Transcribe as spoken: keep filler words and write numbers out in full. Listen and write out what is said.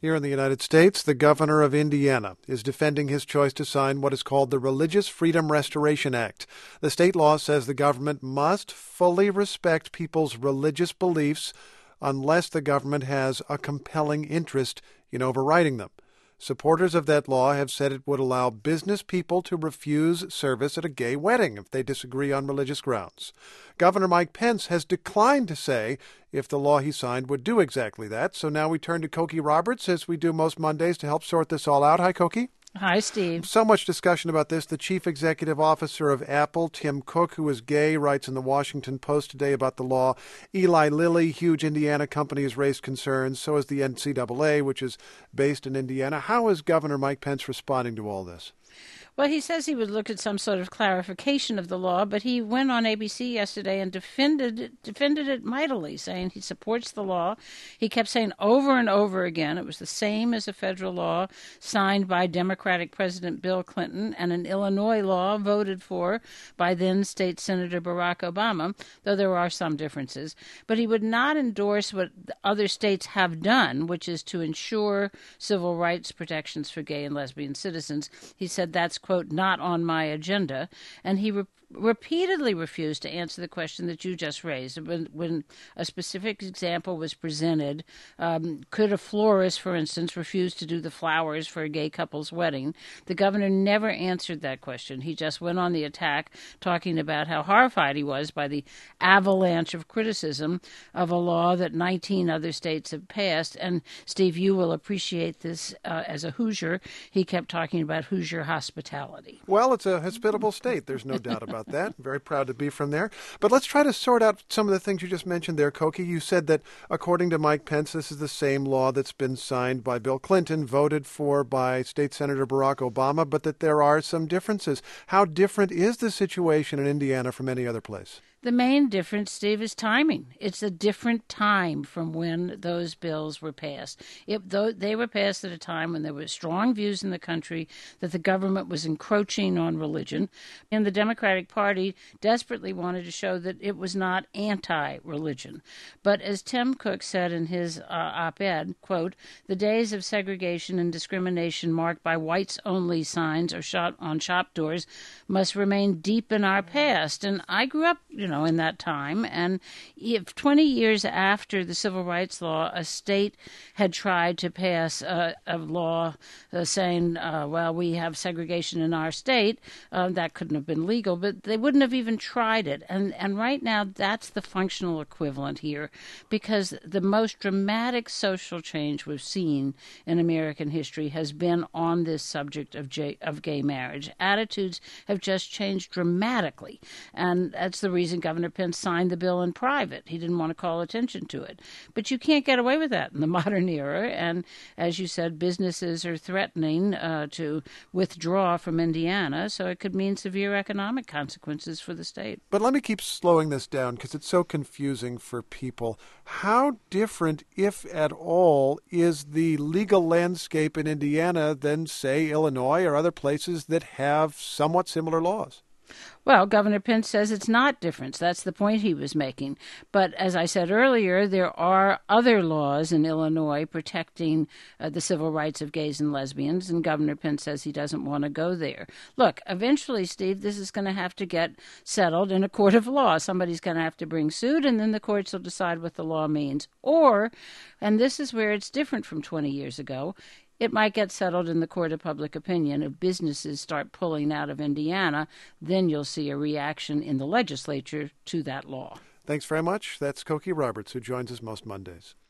Here in the United States, the governor of Indiana is defending his choice to sign what is called the Religious Freedom Restoration Act. The state law says the government must fully respect people's religious beliefs unless the government has a compelling interest in overriding them. Supporters of that law have said it would allow business people to refuse service at a gay wedding if they disagree on religious grounds. Governor Mike Pence has declined to say if the law he signed would do exactly that. So now we turn to Cokie Roberts, as we do most Mondays, to help sort this all out. Hi, Cokie. Hi, Steve. So much discussion about this. The chief executive officer of Apple, Tim Cook, who is gay, writes in the Washington Post today about the law. Eli Lilly, huge Indiana company, has raised concerns. So has the N C double A, which is based in Indiana. How is Governor Mike Pence responding to all this? Well, he says he would look at some sort of clarification of the law, but he went on A B C yesterday and defended it, defended it mightily, saying he supports the law. He kept saying over and over again it was the same as a federal law signed by Democratic President Bill Clinton and an Illinois law voted for by then State Senator Barack Obama, though there are some differences. But he would not endorse what other states have done, which is to ensure civil rights protections for gay and lesbian citizens. He said that's, quote, not on my agenda, and he re- repeatedly refused to answer the question that you just raised. When, when a specific example was presented, um, could a florist, for instance, refuse to do the flowers for a gay couple's wedding? The governor never answered that question. He just went on the attack, talking about how horrified he was by the avalanche of criticism of a law that nineteen other states have passed. And, Steve, you will appreciate this uh, as a Hoosier. He kept talking about Hoosier hospitality. Well, it's a hospitable state. There's no doubt about that. Very proud to be from there. But let's try to sort out some of the things you just mentioned there, Cokie. You said that, according to Mike Pence, this is the same law that's been signed by Bill Clinton, voted for by State Senator Barack Obama, but that there are some differences. How different is the situation in Indiana from any other place? The main difference, Steve, is timing. It's a different time from when those bills were passed. It, though they were passed at a time when there were strong views in the country that the government was encroaching on religion, and the Democratic Party desperately wanted to show that it was not anti-religion. But as Tim Cook said in his uh, op-ed, quote, the days of segregation and discrimination marked by whites-only signs or shot on shop doors must remain deep in our past. And I grew up, you know, know, in that time. And if twenty years after the Civil Rights Law, a state had tried to pass a, a law uh, saying, uh, well, we have segregation in our state, uh, that couldn't have been legal, but they wouldn't have even tried it. And, and right now, that's the functional equivalent here, because the most dramatic social change we've seen in American history has been on this subject of, J- of gay marriage. Attitudes have just changed dramatically, and that's the reason Governor Pence signed the bill in private. He didn't want to call attention to it. But you can't get away with that in the modern era. And as you said, businesses are threatening uh, to withdraw from Indiana, so it could mean severe economic consequences for the state. But let me keep slowing this down because it's so confusing for people. How different, if at all, is the legal landscape in Indiana than, say, Illinois or other places that have somewhat similar laws? Well, Governor Pence says it's not different. That's the point he was making. But as I said earlier, there are other laws in Illinois protecting uh, the civil rights of gays and lesbians, and Governor Pence says he doesn't want to go there. Look, eventually, Steve, this is going to have to get settled in a court of law. Somebody's going to have to bring suit, and then the courts will decide what the law means. Or, and this is where it's different from twenty years ago, it might get settled in the court of public opinion. If businesses start pulling out of Indiana, then you'll see a reaction in the legislature to that law. Thanks very much. That's Cokie Roberts, who joins us most Mondays.